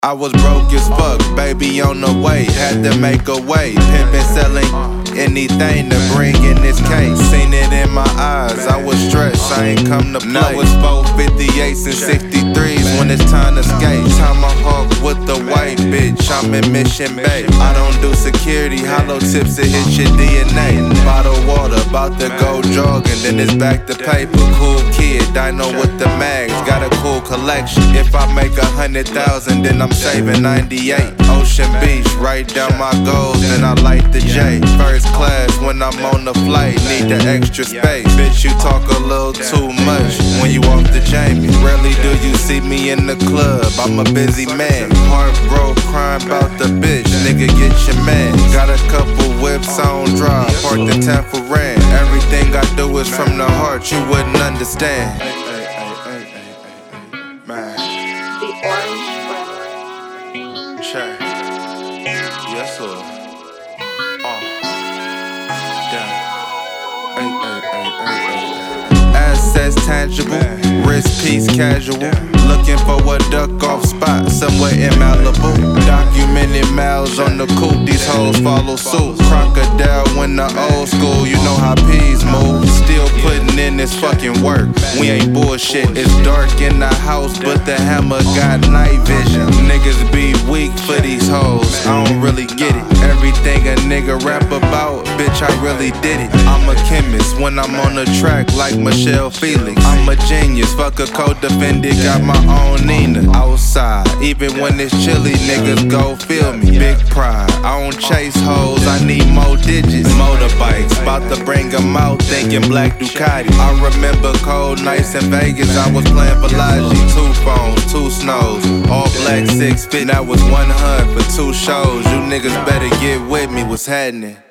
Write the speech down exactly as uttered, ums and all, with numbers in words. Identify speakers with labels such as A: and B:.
A: I was broke as fuck, baby on the way, had to make a way. Pimpin' selling anything to bring in this case. Seen it in my eyes, I was stressed, I ain't come to play. Now it's four fifty-eights and sixty-threes when it's time to skate. Tomahawk with the white bitch, I'm in Mission Bay. I don't do security, hollow tips to hit your D N A. Bottle water, about to go jogging, then it's back to paper. Cool kid, dino with the mags, got a cool collection. If I make a hundred thousand, then I'm saving ninety-eight. Ocean Beach, write down my goals, then I light the J. First class when I'm on the flight, need the extra space. Bitch, you talk a little too much when you off the Jamie. Rarely do you see me in the club, I'm a busy man. Heart broke, crying about the bitch, nigga get your man. Got a couple whips on drive, parked the ten for rent. Everything I do is from the heart, you wouldn't understand.
B: The Orange Brother.
A: Sure. Yes, sir. Uh. Damn. Ay, ay, ay, ay, ay. Assets tangible, wrist piece casual. Looking for a duck off spot somewhere in Malibu. Documented miles on the coupe, these hoes follow suit. Crocodile when the old school, you know how peas move. Still putting in this fucking work, we ain't bullshit. It's dark in the house, but the hammer got night vision. Niggas be weak for these hoes, I don't really get it. Everything a nigga rap about, bitch, I really did it. I'm a chemist when I'm on the track like Michelle Felix. I'm a genius, fuck a co-defendant, got my own Nina. Outside, even when it's chilly, niggas go feel me. Big pride, I don't chase hoes, I need more digits. Motorbikes, about to bring them out, thinking black Ducati. I remember cold nights in Vegas, I was playing Balaji. Two phones, two snows, all black six fit. That was one hundred for two shows. You niggas better get with me, what's happening?